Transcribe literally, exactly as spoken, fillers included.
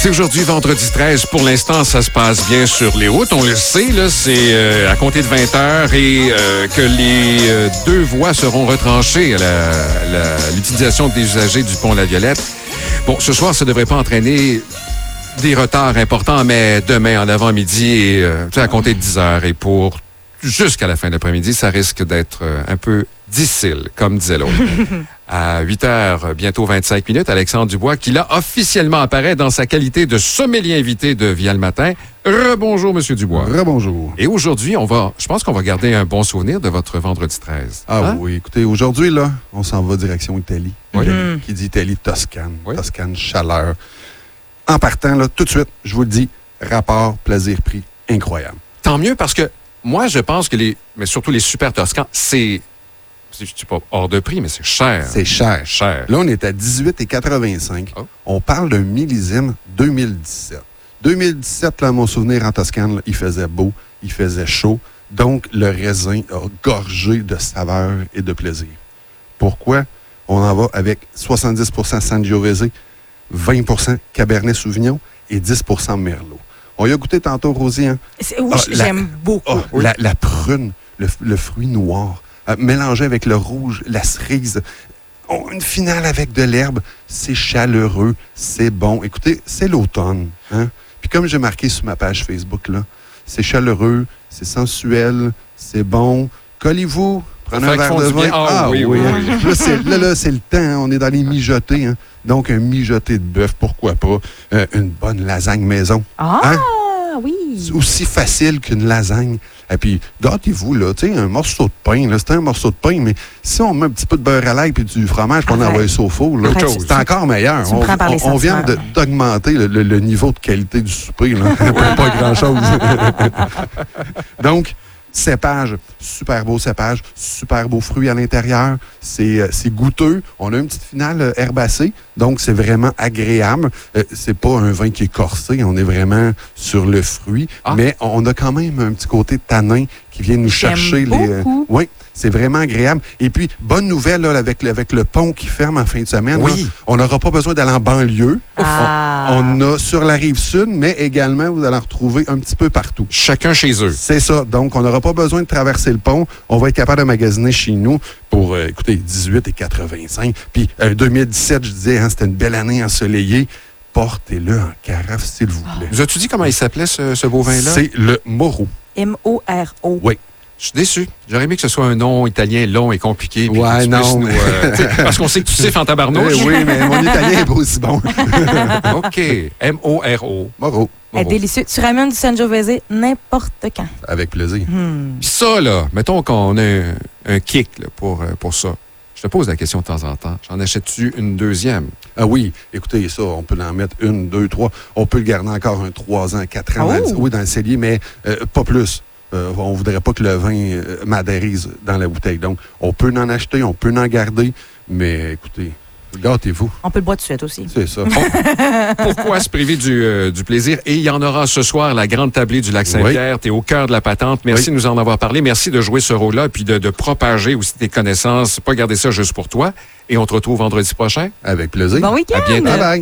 C'est aujourd'hui, vendredi treize. Pour l'instant, ça se passe bien sur les routes. On le sait, là, c'est euh, à compter de vingt heures et euh, que les euh, deux voies seront retranchées à la, la, l'utilisation des usagers du pont La Violette. Bon, ce soir, ça ne devrait pas entraîner des retards importants, mais demain, en avant-midi, et, euh, à compter de dix heures et pour jusqu'à la fin de l'après-midi, ça risque d'être euh, un peu difficile, comme disait l'autre. À huit heures, bientôt vingt-cinq minutes, Alexandre Dubois, qui là officiellement apparaît dans sa qualité de sommelier invité de Via le matin. Rebonjour, Monsieur Dubois. Rebonjour. Et aujourd'hui, on va, je pense qu'on va garder un bon souvenir de votre vendredi treize. Ah hein? oui, écoutez, aujourd'hui, là, on s'en va direction Italie. Oui. Italie, qui dit Italie, Toscane. Oui. Toscane, chaleur. En partant, là, tout de suite, je vous le dis, rapport plaisir-prix incroyable. Tant mieux parce que moi, je pense que les, mais surtout les super Toscans, c'est, je ne dis pas hors de prix, mais c'est cher. C'est cher. cher. Là, on est à dix-huit virgule quatre-vingt-cinq. Oh. On parle d'un millésime deux mille dix-sept. deux mille dix-sept, là, mon souvenir en Toscane, là, il faisait beau, il faisait chaud. Donc, le raisin a gorgé de saveur et de plaisir. Pourquoi? On en va avec soixante-dix pour cent Sangiovese, vingt pour cent Cabernet Sauvignon et dix pour cent Merlot. On y a goûté tantôt, Rosie. Hein? C'est, oui, Ah, j'aime la, beaucoup. ah, oui. la, la prune, le, le fruit noir, euh, mélangé avec le rouge, la cerise. Oh, une finale avec de l'herbe, c'est chaleureux, c'est bon. Écoutez, c'est l'automne. Hein? Puis comme j'ai marqué sur ma page Facebook, là, c'est chaleureux, c'est sensuel, c'est bon. Collez-vous, prenez un verre de vin. Ah, ah oui, oui, oui. oui. Là, c'est, là, là, c'est le temps. Hein? On est dans les mijotés. Hein? Donc, un mijoté de bœuf, pourquoi pas? Euh, une bonne lasagne maison. Ah, Hein? oui. C'est aussi facile qu'une lasagne. Et puis, gâtez-vous, là, tu sais, un morceau de pain, là, c'est un morceau de pain, mais si on met un petit peu de beurre à l'ail puis du fromage pour en envoyer ça au four, là, Arrête, c'est encore meilleur. Tu me On, prends par les on- on vient de- sentiments. d'augmenter le, le- le niveau de qualité du souper, là. Pas pas grand-chose. Donc, cépage, super beau cépage, super beau fruit à l'intérieur. C'est, euh, c'est goûteux. On a une petite finale euh, herbacée, donc c'est vraiment agréable. Euh, c'est pas un vin qui est corsé, on est vraiment sur le fruit, Ah. mais on a quand même un petit côté tanin qui vient nous J'aime chercher les. euh, beaucoup. oui, c'est vraiment agréable. Et puis, bonne nouvelle là, avec, le- avec le pont qui ferme en fin de semaine. Oui. là, on n'aura pas besoin d'aller en banlieue. Ah. On, on a sur la rive sud, mais également, vous allez en retrouver un petit peu partout. Chacun chez eux. C'est ça. Donc, on n'aura pas besoin de traverser le pont. On va être capable de magasiner chez nous pour, euh, écoutez, dix-huit et quatre-vingt-cinq. Puis, euh, deux mille dix-sept, je disais, hein, c'était une belle année ensoleillée. Portez-le en carafe, s'il vous plaît. Nous as-tu dit comment il s'appelait, ce, ce beau vin-là? C'est le Moro. M O R O. Oui. Je suis déçu. J'aurais aimé que ce soit un nom italien long et compliqué. puis Ouais, que tu puisses non. nous, euh, tu sais, parce qu'on sait que tu siffles en tabarnouche. Eh oui, mais mon italien est pas aussi bon. OK. M O R O. Moro. Elle est délicieux. Tu ramènes du Sangiovese n'importe quand. Avec plaisir. Hmm. Puis ça, là, mettons qu'on a un, un kick là, pour, euh, pour ça. Je te pose la question de temps en temps. J'en achètes-tu une deuxième? Ah oui, écoutez, ça, on peut en mettre une, deux, trois. On peut le garder encore un trois ans, quatre ans. Oh! dans le- oui, dans le cellier, mais euh, pas plus. Euh, on ne voudrait pas que le vin euh, madérise dans la bouteille. Donc, on peut en acheter, on peut en garder, mais écoutez, gâtez-vous. On peut le boire tout de suite aussi. C'est ça. Pourquoi se priver du, euh, du plaisir? Et il y en aura ce soir, la grande tablée du lac Saint-Pierre. Tu es au cœur de la patente. Merci Oui. de nous en avoir parlé. Merci de jouer ce rôle-là puis de, de propager aussi tes connaissances. Pas garder ça juste pour toi. Et on te retrouve vendredi prochain. Avec plaisir. Bon week-end! À bientôt. Bye bye.